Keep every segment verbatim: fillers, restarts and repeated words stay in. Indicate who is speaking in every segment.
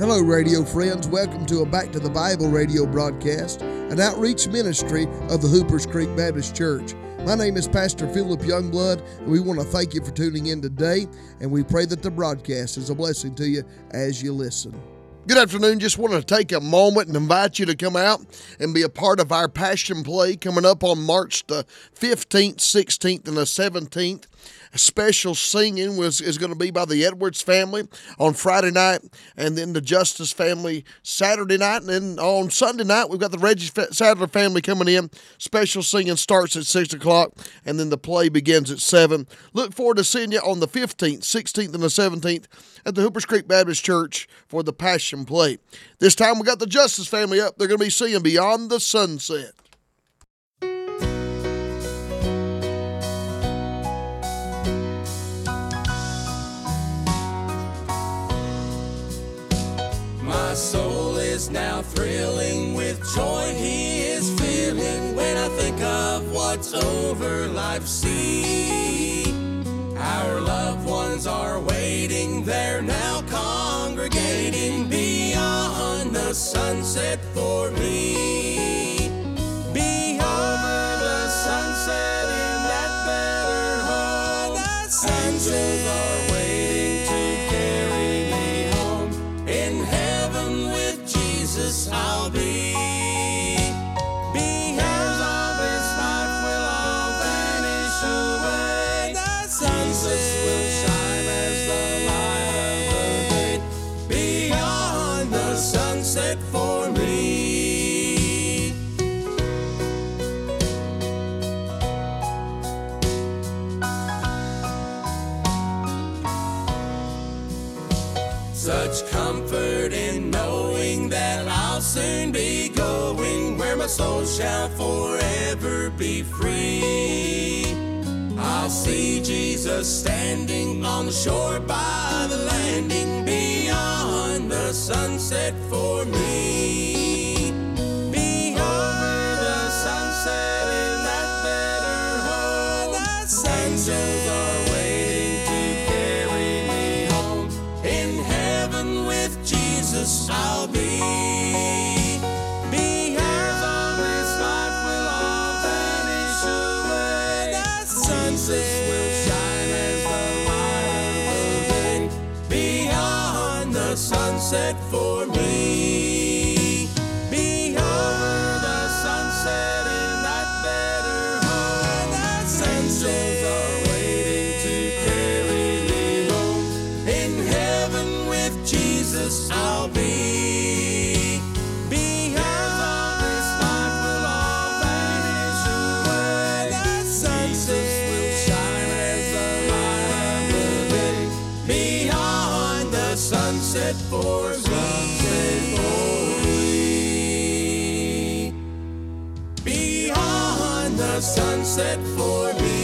Speaker 1: Hello, radio friends. Welcome to a Back to the Bible radio broadcast, an outreach ministry of the Hoopers Creek Baptist Church. My name is Pastor Philip Youngblood, and we want to thank you for tuning in today, and we pray that the broadcast is a blessing to you as you listen. Good afternoon. Just want to take a moment and invite you to come out and be a part of our Passion Play coming up on March the fifteenth, sixteenth, and the seventeenth. A special singing was is going to be by the Edwards family on Friday night, and then the Justice family Saturday night, and then on Sunday night we've got the Reggie Sadler family coming in. Special singing starts at six o'clock, and then the play begins at seven. Look forward to seeing you on the fifteenth, sixteenth, and the seventeenth at the Hoopers Creek Baptist Church for the Passion Play. This time we got the Justice family up. They're going to be singing Beyond the Sunset.
Speaker 2: My soul is now thrilling with joy he is feeling when I think of what's over life's sea. Our loved ones are waiting, they're now congregating beyond the sunset for me. Beyond the sunset in that better home, angels are waiting to carry me home. In heaven with Jesus I'll be. Behind all this life will all vanish away. Jesus will shine as the light of the day. Beyond the sunset for me. Such comfort in knowing that I'll soon be going where my soul shall forever be free. I'll see Jesus standing on the shore by the landing beyond the sunset for me. Beyond the sunset in that better home, angels are waiting to carry me home. In heaven with Jesus I'll be. Behind all this life will all vanish away. Sunsets will shine as the light of the day. Beyond the sunset for me. Beyond the sunset in that better home, angels are waiting to carry me home. In heaven with Jesus I'll be. Behind all this life will all vanish away. Sunsets will shine as the light of the day. Beyond the sunset for me. Beyond the sunset for me.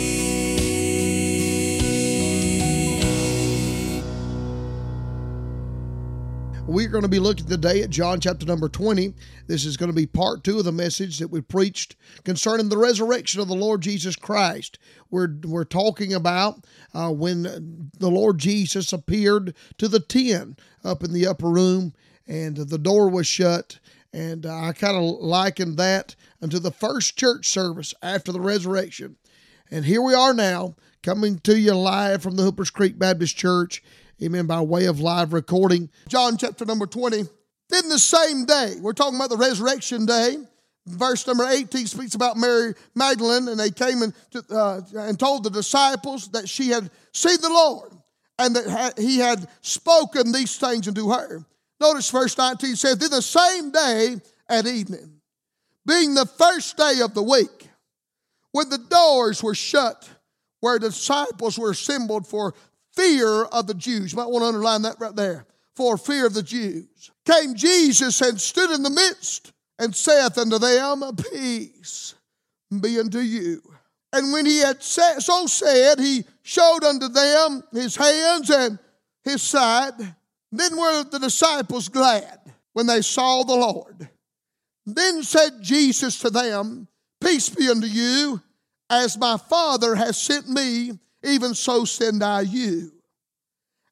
Speaker 1: We're going to be looking today at John chapter number twenty. This is going to be part two of the message that we preached concerning the resurrection of the Lord Jesus Christ. We're, we're talking about uh, when the Lord Jesus appeared to the ten up in the upper room and the door was shut. And uh, I kind of likened that unto the first church service after the resurrection. And here we are now, coming to you live from the Hoopers Creek Baptist Church. Amen, by way of live recording. John chapter number twenty. Then the same day, we're talking about the resurrection day. Verse number eighteen speaks about Mary Magdalene, and they came and, uh, and told the disciples that she had seen the Lord, and that he had spoken these things unto her. Notice verse nineteen says, then the same day at evening, being the first day of the week, when the doors were shut, where the disciples were assembled for fear of the Jews. You might want to underline that right there. For fear of the Jews. Came Jesus and stood in the midst and saith unto them, peace be unto you. And when he had so said, he showed unto them his hands and his side. Then were the disciples glad when they saw the Lord. Then said Jesus to them, peace be unto you. As my Father has sent me, even so send I you.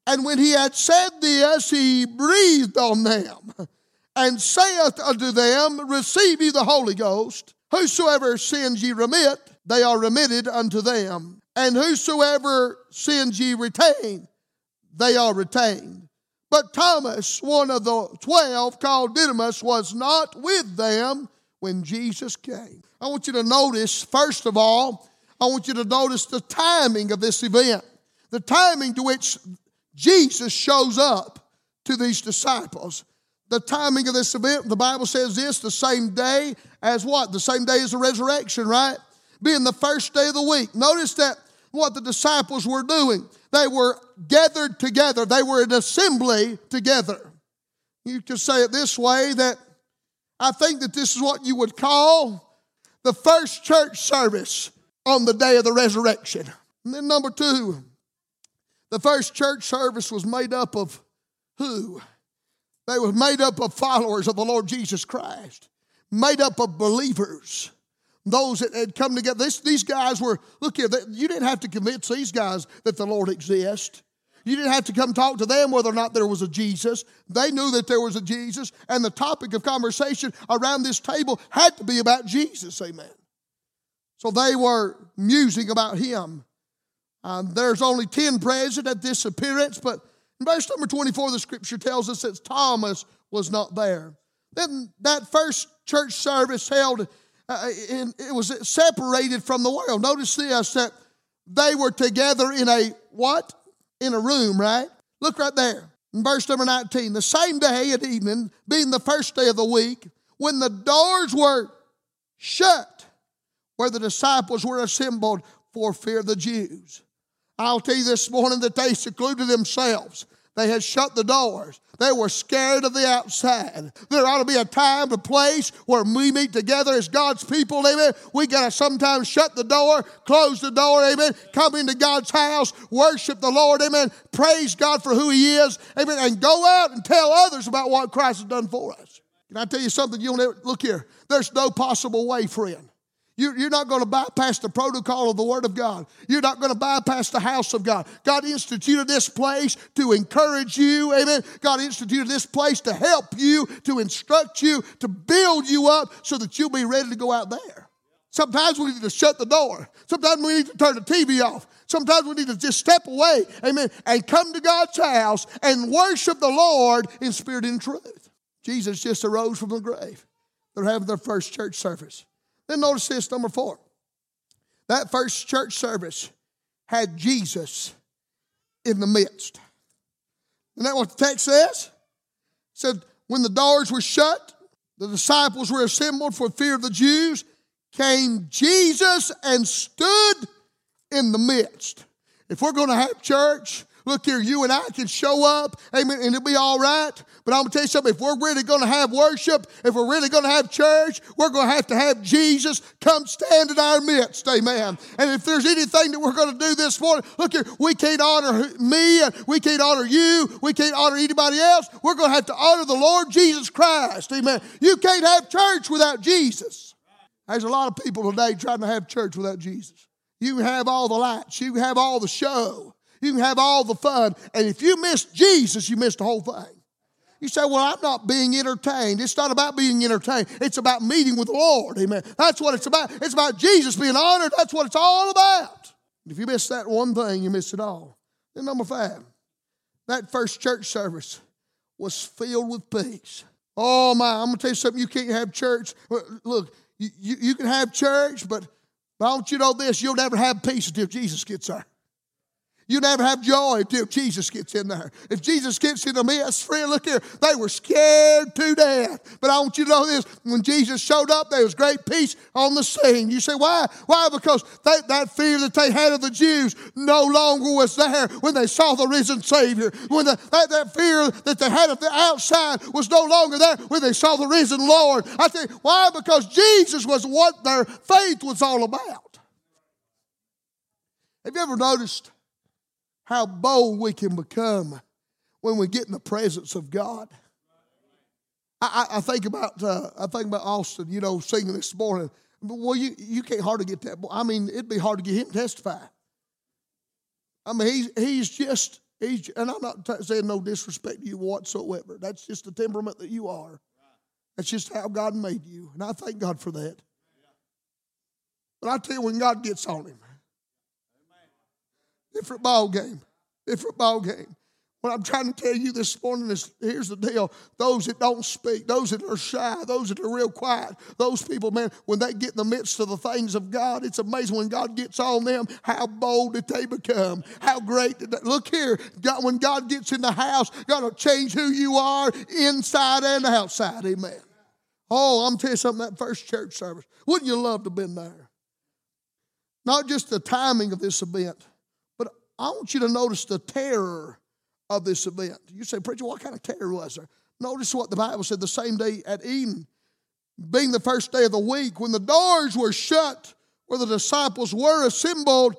Speaker 1: And when he had said this, he breathed on them, and saith unto them, Receive ye the Holy Ghost. Whosoever sins ye remit, they are remitted unto them. And whosoever sins ye retain, they are retained. But Thomas, one of the twelve, called Didymus, was not with them when Jesus came. I want you to notice, first of all, I want you to notice the timing of this event. The timing to which Jesus shows up to these disciples. The timing of this event, the Bible says this, the same day as what? The same day as the resurrection, right? Being the first day of the week. Notice that what the disciples were doing. They were gathered together. They were an assembly together. You could say it this way, that I think that this is what you would call the first church service on the day of the resurrection. And then number two, the first church service was made up of who? They were made up of followers of the Lord Jesus Christ, made up of believers, those that had come together. This, these guys were, look here, they, you didn't have to convince these guys that the Lord exists. You didn't have to come talk to them whether or not there was a Jesus. They knew that there was a Jesus, and the topic of conversation around this table had to be about Jesus, amen. So they were musing about him. Um, there's only ten present at this appearance, but in verse number twenty-four, the scripture tells us that Thomas was not there. Then that first church service held, uh, in, it was separated from the world. Notice this, that they were together in a what? In a room, right? Look right there. In verse number nineteen, the same day at evening, being the first day of the week, when the doors were shut, where the disciples were assembled for fear of the Jews. I'll tell you this morning that they secluded themselves. They had shut the doors. They were scared of the outside. There ought to be a time, a place where we meet together as God's people, amen. We got to sometimes shut the door, close the door, amen. Come into God's house, worship the Lord, amen. Praise God for who he is, amen. And go out and tell others about what Christ has done for us. Can I tell you something? You'll never, look here. There's no possible way, friend. You're not going to bypass the protocol of the Word of God. You're not going to bypass the house of God. God instituted this place to encourage you, amen. God instituted this place to help you, to instruct you, to build you up so that you'll be ready to go out there. Sometimes we need to shut the door. Sometimes we need to turn the T V off. Sometimes we need to just step away, amen, and come to God's house and worship the Lord in spirit and truth. Jesus just arose from the grave. They're having their first church service. Then notice this, number four. That first church service had Jesus in the midst. Isn't that what the text says? It said, when the doors were shut, the disciples were assembled for fear of the Jews, came Jesus and stood in the midst. If we're going to have church, look here, you and I can show up, amen, and it'll be all right. But I'm going to tell you something, if we're really going to have worship, if we're really going to have church, we're going to have to have Jesus come stand in our midst, amen. And if there's anything that we're going to do this morning, look here, we can't honor me, and we can't honor you, we can't honor anybody else. We're going to have to honor the Lord Jesus Christ, amen. You can't have church without Jesus. There's a lot of people today trying to have church without Jesus. You can have all the lights, you can have all the show, you can have all the fun, and if you miss Jesus, you missed the whole thing. You say, well, I'm not being entertained. It's not about being entertained. It's about meeting with the Lord, amen. That's what it's about. It's about Jesus being honored. That's what it's all about. If you miss that one thing, you miss it all. Then number five, that first church service was filled with peace. Oh, my, I'm going to tell you something. You can't have church. Look, you, you, you can have church, but I want you to know this. You'll never have peace until Jesus gets there. You never have joy until Jesus gets in there. If Jesus gets in the midst, friend, look here, they were scared to death. But I want you to know this, when Jesus showed up, there was great peace on the scene. You say, why? Why? Because they, that fear that they had of the Jews no longer was there when they saw the risen Savior. When the, that, that fear that they had of the outside was no longer there when they saw the risen Lord. I tell you, why? Because Jesus was what their faith was all about. Have you ever noticed how bold we can become when we get in the presence of God? I, I, I think about uh, I think about Austin, you know, singing this morning. Well, you, you can't hardly get that. I mean, it'd be hard to get him to testify. I mean, he's, he's just He's, and I'm not t- saying no disrespect to you whatsoever. That's just the temperament that you are. That's just how God made you. And I thank God for that. But I tell you, when God gets on him, different ball game. Different ball game. What I'm trying to tell you this morning is, here's the deal. Those that don't speak, those that are shy, those that are real quiet, those people, man, when they get in the midst of the things of God, it's amazing when God gets on them, how bold that they become, how great. That they, look here, God, when God gets in the house, God will change who you are inside and outside. Amen. Oh, I'm telling you something, that first church service, wouldn't you love to have been there? Not just the timing of this event, but I want you to notice the terror of this event. You say, preacher, what kind of terror was there? Notice what the Bible said the same day at Eden, being the first day of the week, when the doors were shut where the disciples were assembled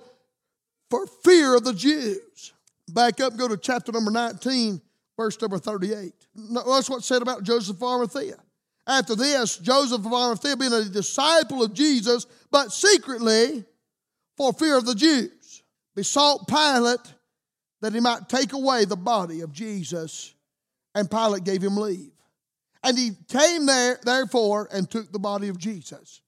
Speaker 1: for fear of the Jews. Back up, go to chapter number nineteen, verse number thirty-eight. That's what's said about Joseph of Arimathea. After this, Joseph of Arimathea, being a disciple of Jesus, but secretly for fear of the Jews, besought Pilate that he might take away the body of Jesus, and Pilate gave him leave. And he came there, therefore, and took the body of Jesus.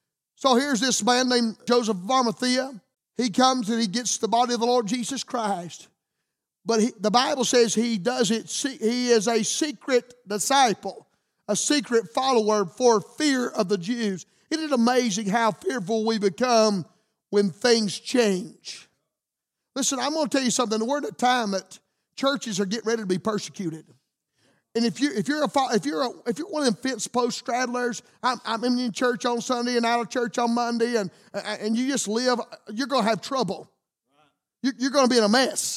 Speaker 1: So here's this man named Joseph of Arimathea. He comes and he gets the body of the Lord Jesus Christ. But he, the Bible says he does it, he is a secret disciple, a secret follower for fear of the Jews. Isn't it amazing how fearful we become when things change? Listen, I'm going to tell you something. We're at a time that churches are getting ready to be persecuted. And if you if you're a if you're a, if you're one of them fence post straddlers, I'm, I'm in church on Sunday and out of church on Monday, and and you just live, you're going to have trouble. You're going to be in a mess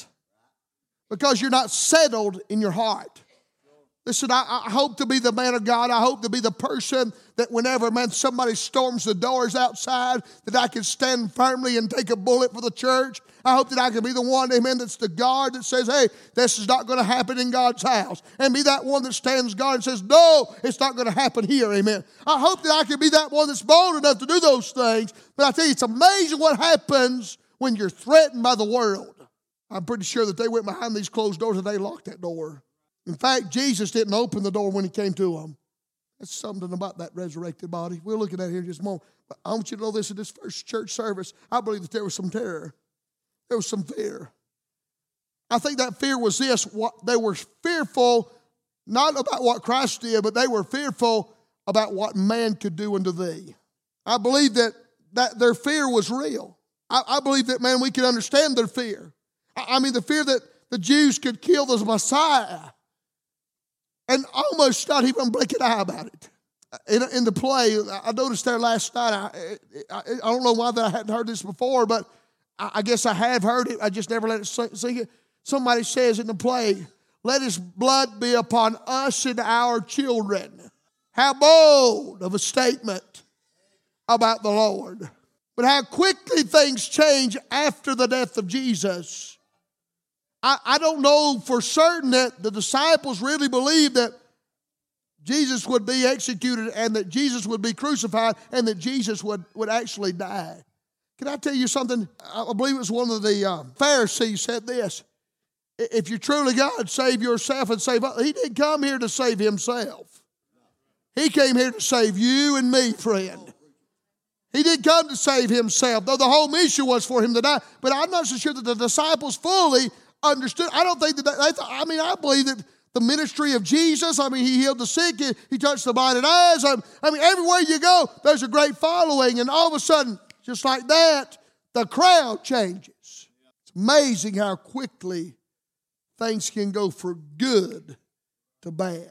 Speaker 1: because you're not settled in your heart. Listen, I, I hope to be the man of God. I hope to be the person that whenever, man, somebody storms the doors outside, that I can stand firmly and take a bullet for the church. I hope that I can be the one, amen, that's the guard that says, hey, this is not going to happen in God's house. And be that one that stands guard and says, no, it's not going to happen here, amen. I hope that I can be that one that's bold enough to do those things. But I tell you, it's amazing what happens when you're threatened by the world. I'm pretty sure that they went behind these closed doors and they locked that door. In fact, Jesus didn't open the door when he came to them. That's something about that resurrected body. We'll look at that here in just a moment. But I want you to know this in this first church service. I believe that there was some terror. There was some fear. I think that fear was this. What, they were fearful, not about what Christ did, but they were fearful about what man could do unto thee. I believe that, that their fear was real. I, I believe that, man, we can understand their fear. I, I mean, the fear that the Jews could kill the Messiah. And almost not even blink an eye about it. In, in the play, I noticed there last night, I, I, I don't know why that I hadn't heard this before, but I, I guess I have heard it. I just never let it sing it. Somebody says in the play, let his blood be upon us and our children. How bold of a statement about the Lord. But how quickly things change after the death of Jesus. I, I don't know for certain that the disciples really believed that Jesus would be executed and that Jesus would be crucified and that Jesus would, would actually die. Can I tell you something? I believe it was one of the uh, Pharisees said this. If you're truly God, save yourself and save others. He didn't come here to save himself. He came here to save you and me, friend. He didn't come to save himself, though the whole mission was for him to die. But I'm not so sure that the disciples fully understood. I don't think that, they thought, I mean, I believe that the ministry of Jesus, I mean, he healed the sick, he, he touched the blinded eyes. I, I mean, everywhere you go, there's a great following. And all of a sudden, just like that, the crowd changes. It's amazing how quickly things can go from good to bad.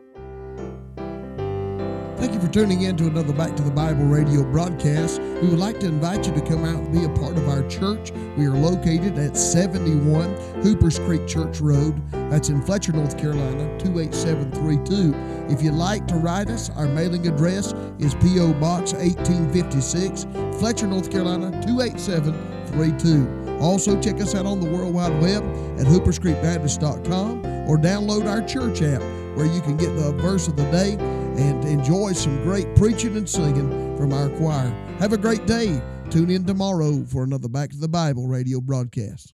Speaker 1: Thank you for tuning in to another Back to the Bible radio broadcast. We would like to invite you to come out and be a part of our church. We are located at seventy-one Hoopers Creek Church Road. That's in Fletcher, North Carolina, two eight seven three two. If you'd like to write us, our mailing address is P O Box eighteen fifty-six, Fletcher, North Carolina, two eight seven three two. Also, check us out on the World Wide Web at hoopers creek baptist dot com or download our church app where you can get the verse of the day and enjoy some great preaching and singing from our choir. Have a great day. Tune in tomorrow for another Back to the Bible radio broadcast.